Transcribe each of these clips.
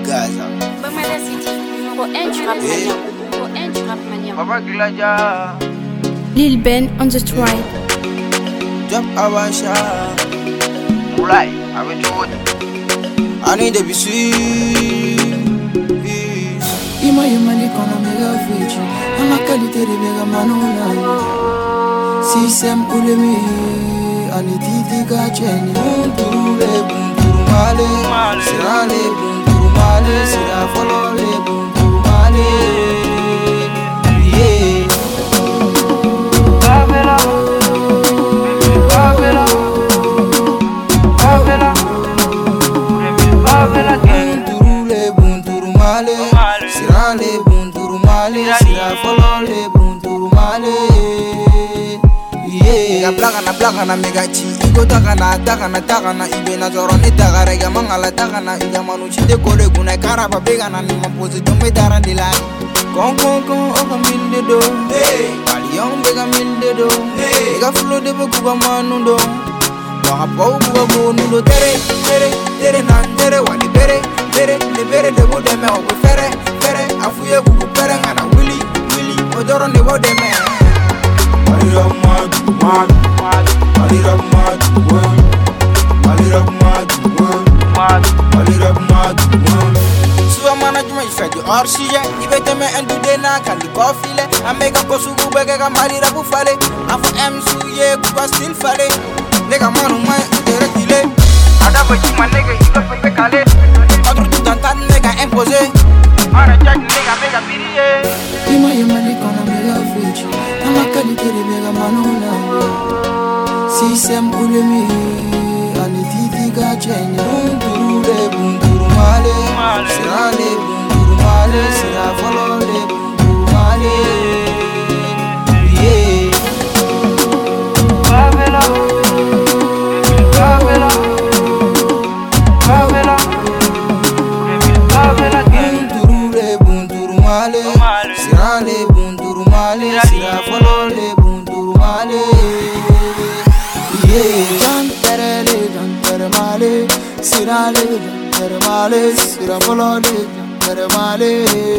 Gaza. Bamada City, numéro 1 du rap mania. Numéro 1 du rap mania. Papa Gladia. Lil Ben on the strike. Jump Awasha. Mulai, avec tout. I need to be sweet. Ima yemali kono mega fuji. Ama kalite de mega manona. System ulemi. Ani titi ka cheni. Bunturu male. Sirale bunturu male. Sira follow le bunturu male. Yeah. Babela. Babela. Babela. Babela. Bunturu male. Sirale bunturu male. Sira follow le bunturu male. Yeah. Blaga na megachi. Igo takana ibe na zoro ni tagara ya mangala takana ya manu chide kole guna karaba bega na ni mapozi jombe dara dilai. Kon oka minde do. Hey. Bali yong bega minde do. Hey. Ega flow de be kuba manu do. Waka pau kuba bonu do tere nan tere wali bere le bere de bo de me o fere afuye kuku pere ngana willy odoro ne bo de me. Orsije, ibete me endu de na kandi kofile. Amega kosugu bege ga malira bufale. Afo MC ye kuba still fale. Nega manu mai tere kile. Ada baji man nega higa fete kale. Adru tu tantan nega imposé. Mana jaji nega mega piriye. Ima yemali kono mega fuji. Ama kalite de mega manona. System ulemi. Ani titi ka cheni. Bunturu male. Sirale bunturu male. Sira follow le bunturu male. Yeah. Babela. Babela. Babela. Babela. Bunturu male. Sirale bunturu male. Sira follow le bunturu male. Yeah. Jantere male. Sirale jantere male. Sira follow le jantere male.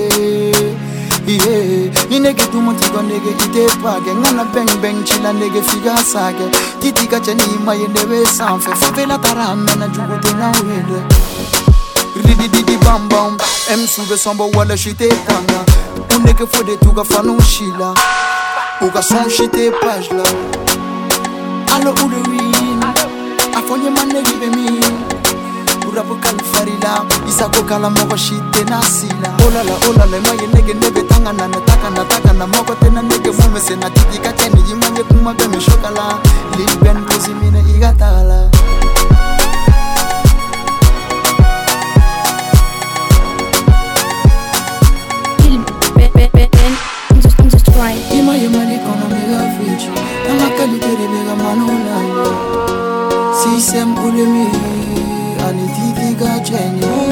Yeah, inege tumonti nege ite page ngana beng chila nege figa sage titi ka chani mayende we sanfe favela tarame na jugote na wende rididi bam bam sube sombo wala shite tanga uneke fode tuga fanu shila uga son shite page la alo ulewin afonye manege be mi urabu kalfarila isako kala moko shite nasila olala maye nege nebe tangana na moko tena nege mume sena tiki kacheni yimanye kumaga mishokala liben kuzimine igatala. Lil Ben on the strike. Ima yemali kono mega fuji. Ama kalite de mega manona. System ulemi. Ani titi ka cheni.